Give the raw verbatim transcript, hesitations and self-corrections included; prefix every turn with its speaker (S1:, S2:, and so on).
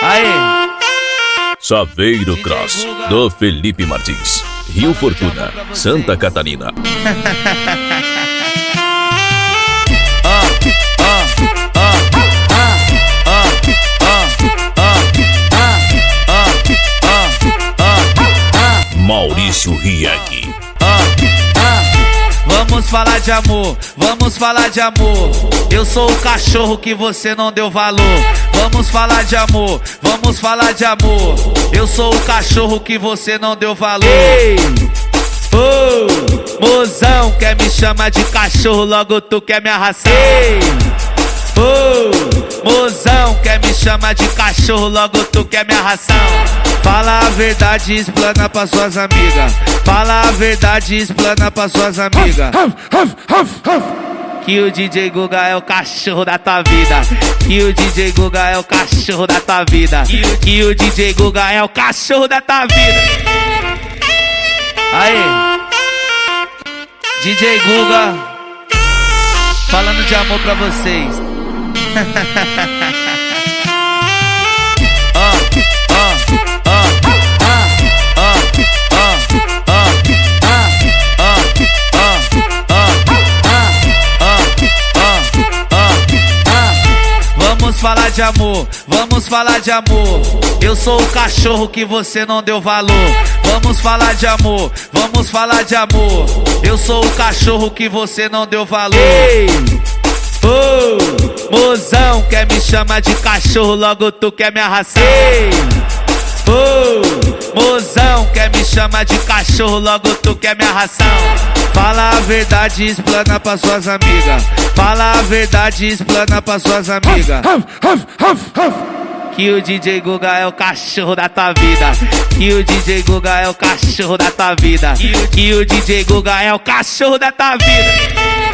S1: Aê!
S2: Saveiro Cross, do Felipe Martins, Rio Fortuna, Santa Catarina. Maurício Rieg.
S1: Vamos falar de amor, vamos falar de amor. Eu sou o cachorro que você não deu valor. Vamos falar de amor, vamos falar de amor. Eu sou o cachorro que você não deu valor. Ei! Oh, mozão, quer me chamar de cachorro, logo tu quer minha ração. Ei! Oh, mozão, quer me chamar de cachorro, logo tu quer minha ração. Fala a verdade e explana pra suas amigas. Fala a verdade e explana pra suas amigas. Que o D J Guga é o cachorro da tua vida. Que o D J Guga é o cachorro da tua vida. Que o D J Guga é o cachorro da tua vida. Aí, D J Guga, falando de amor pra vocês. Vamos falar de amor, vamos falar de amor. Eu sou o cachorro que você não deu valor. Vamos falar de amor, vamos falar de amor. Eu sou o cachorro que você não deu valor. Ei! Oh, mozão, quer me chamar de cachorro, logo tu quer minha ração. Ei! Oh, mozão, quer me chamar de cachorro, logo tu quer minha ração. Fala a verdade e explana pra suas amigas. Fala a verdade e explana pra suas amigas. Que o D J Guga é o cachorro da tua vida. Que o D J Guga é o cachorro da tua vida. Que o D J Guga é o cachorro da tua vida.